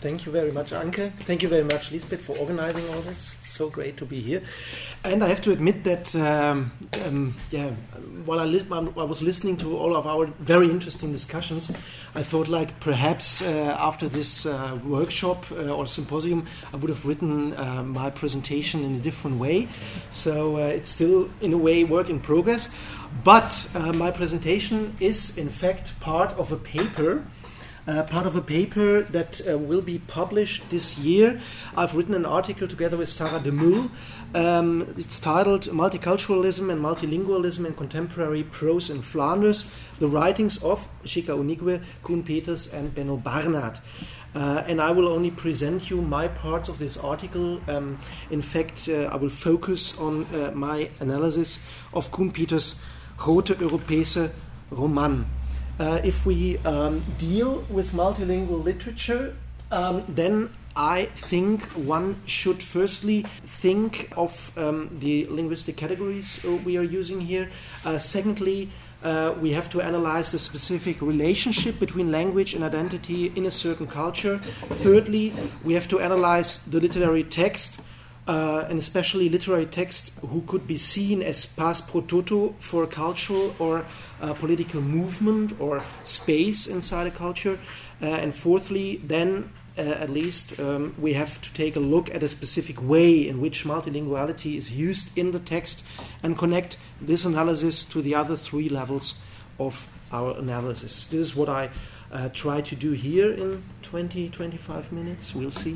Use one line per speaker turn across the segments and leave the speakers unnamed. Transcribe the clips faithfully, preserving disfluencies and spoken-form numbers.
Thank you very much, Anke. Thank you very much, Lisbeth, for organizing all this. It's so great to be here. And I have to admit that, um, um, yeah, while I, li- I was listening to all of our very interesting discussions, I thought, like, perhaps uh, after this uh, workshop uh, or symposium, I would have written uh, my presentation in a different way. So uh, it's still, in a way, work in progress. But uh, my presentation is, in fact, part of a paper. Uh, part of a paper that uh, will be published this year. I've written an article together with Sarah Demoule. Um, it's titled Multiculturalism and Multilingualism in Contemporary Prose in Flanders, the writings of Chika Onigwe, Koen Peters and Benno Barnard. Uh, and I will only present you my parts of this article. Um, in fact, uh, I will focus on uh, my analysis of Koen Peters' Grote Europese Roman. Uh, if we um, deal with multilingual literature, um, then I think one should firstly think of um, the linguistic categories uh, we are using here. Uh, secondly, uh, we have to analyze the specific relationship between language and identity in a certain culture. Thirdly, we have to analyze the literary text. Uh, and especially literary text who could be seen as pas pro toto for a cultural or uh, political movement or space inside a culture. Uh, and fourthly, then uh, at least um, we have to take a look at a specific way in which multilinguality is used in the text and connect this analysis to the other three levels of our analysis. This is what I uh, try to do here in twenty, twenty-five minutes. We'll see.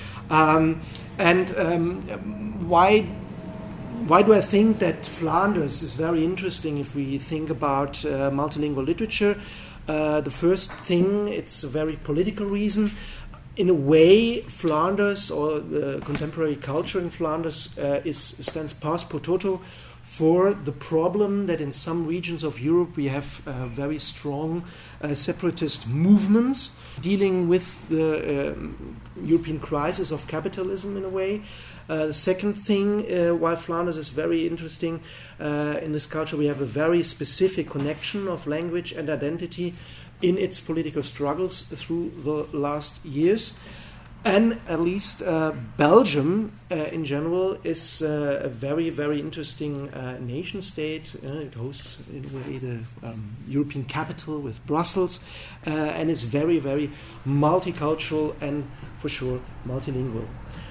Um, and um, why why do I think that Flanders is very interesting if we think about uh, multilingual literature? Uh, the first thing, it's a very political reason. In a way, Flanders or the contemporary culture in Flanders uh, is stands pas pro toto for the problem that in some regions of Europe we have uh, very strong uh, separatist movements dealing with the um, European crisis of capitalism in a way. Uh, the second thing uh, why Flanders is very interesting uh, in this culture, we have a very specific connection of language and identity in its political struggles through the last years. And at least uh, Belgium, uh, in general, is uh, a very, very interesting uh, nation state. Uh, it hosts, in a way, the um, European capital with Brussels, uh, and is very, very multicultural and, for sure, multilingual.